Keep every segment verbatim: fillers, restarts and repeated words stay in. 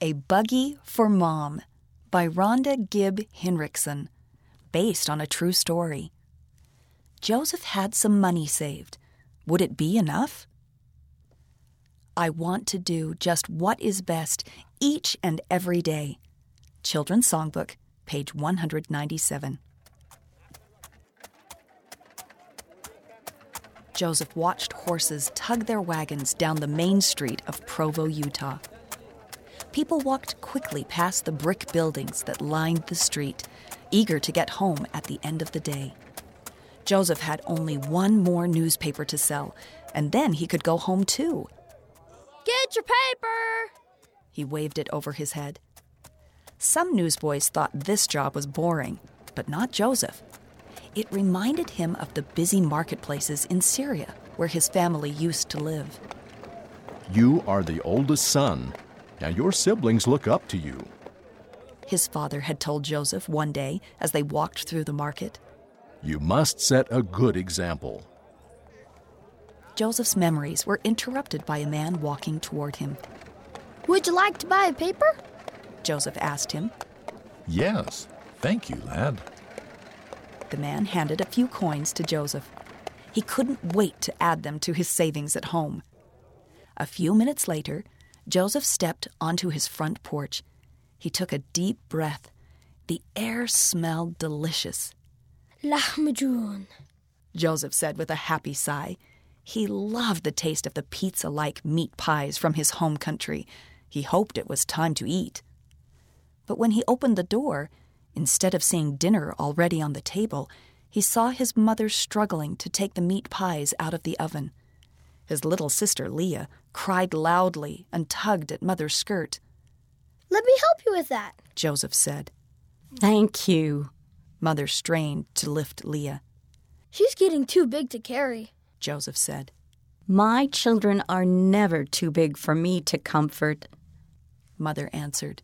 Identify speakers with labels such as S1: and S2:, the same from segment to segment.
S1: A Buggy for Mom by Rhonda Gibb Hinrichsen, based on a true story. Joseph had some money saved. Would it be enough? I want to do just what is best each and every day. Children's Songbook, page one hundred ninety-seven. Joseph watched horses tug their wagons down the main street of Provo, Utah. People walked quickly past the brick buildings that lined the street, eager to get home at the end of the day. Joseph had only one more newspaper to sell, and then he could go home too.
S2: Get your paper!
S1: He waved it over his head. Some newsboys thought this job was boring, but not Joseph. It reminded him of the busy marketplaces in Syria, where his family used to live.
S3: You are the oldest son. Now your siblings look up to you.
S1: His father had told Joseph one day as they walked through the market.
S3: You must set a good example.
S1: Joseph's memories were interrupted by a man walking toward him.
S2: Would you like to buy a paper?
S1: Joseph asked him.
S4: Yes, thank you, lad.
S1: The man handed a few coins to Joseph. He couldn't wait to add them to his savings at home. A few minutes later, Joseph stepped onto his front porch. He took a deep breath. The air smelled delicious.
S2: Lahmacun,
S1: Joseph said with a happy sigh. He loved the taste of the pizza-like meat pies from his home country. He hoped it was time to eat. But when he opened the door, instead of seeing dinner already on the table, he saw his mother struggling to take the meat pies out of the oven. His little sister, Leah, cried loudly and tugged at Mother's skirt.
S2: Let me help you with that,
S1: Joseph said.
S5: Thank you.
S1: Mother strained to lift Leah.
S2: She's getting too big to carry,
S1: Joseph said.
S5: My children are never too big for me to comfort,
S1: Mother answered.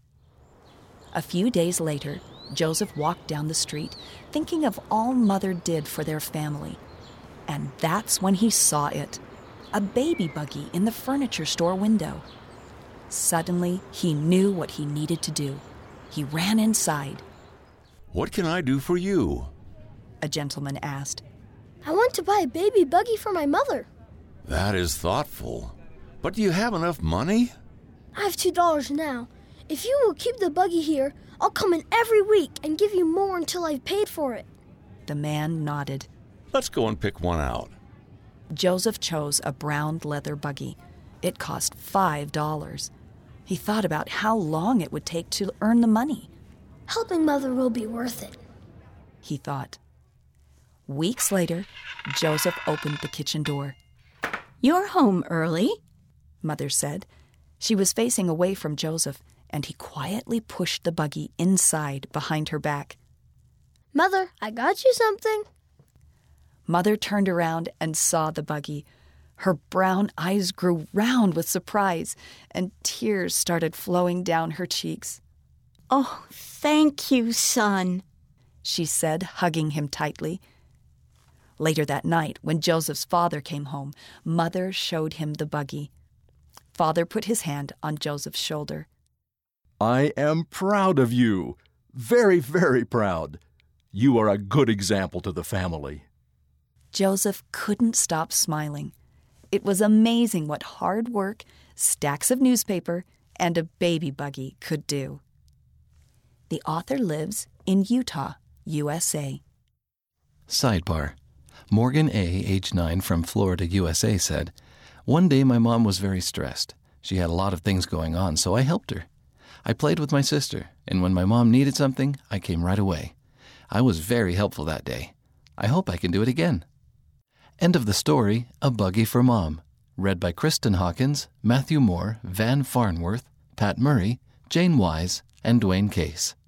S1: A few days later, Joseph walked down the street, thinking of all Mother did for their family. And that's when he saw it. A baby buggy in the furniture store window. Suddenly, he knew what he needed to do. He ran inside.
S6: What can I do for you?
S1: A gentleman asked.
S2: I want to buy a baby buggy for my mother.
S6: That is thoughtful. But do you have enough money?
S2: I have two dollars now. If you will keep the buggy here, I'll come in every week and give you more until I've paid for it.
S1: The man nodded.
S6: Let's go and pick one out.
S1: Joseph chose a brown leather buggy. It cost five dollars. He thought about how long it would take to earn the money.
S2: Helping Mother will be worth it,
S1: he thought. Weeks later, Joseph opened the kitchen door.
S5: You're home early,
S1: Mother said. She was facing away from Joseph, and he quietly pushed the buggy inside behind her back.
S2: Mother, I got you something.
S1: Mother turned around and saw the buggy. Her brown eyes grew round with surprise, and tears started flowing down her cheeks.
S5: Oh, thank you, son,
S1: she said, hugging him tightly. Later that night, when Joseph's father came home, Mother showed him the buggy. Father put his hand on Joseph's shoulder.
S3: I am proud of you. Very, very proud. You are a good example to the family.
S1: Joseph couldn't stop smiling. It was amazing what hard work, stacks of newspaper, and a baby buggy could do. The author lives in Utah, U S A.
S7: Sidebar. Morgan A., age nine, from Florida, U S A, said, One day my mom was very stressed. She had a lot of things going on, so I helped her. I played with my sister, and when my mom needed something, I came right away. I was very helpful that day. I hope I can do it again. End of the story, A Buggy for Mom. Read by Kristen Hawkins, Matthew Moore, Van Farnworth, Pat Murray, Jane Wise, and Dwayne Case.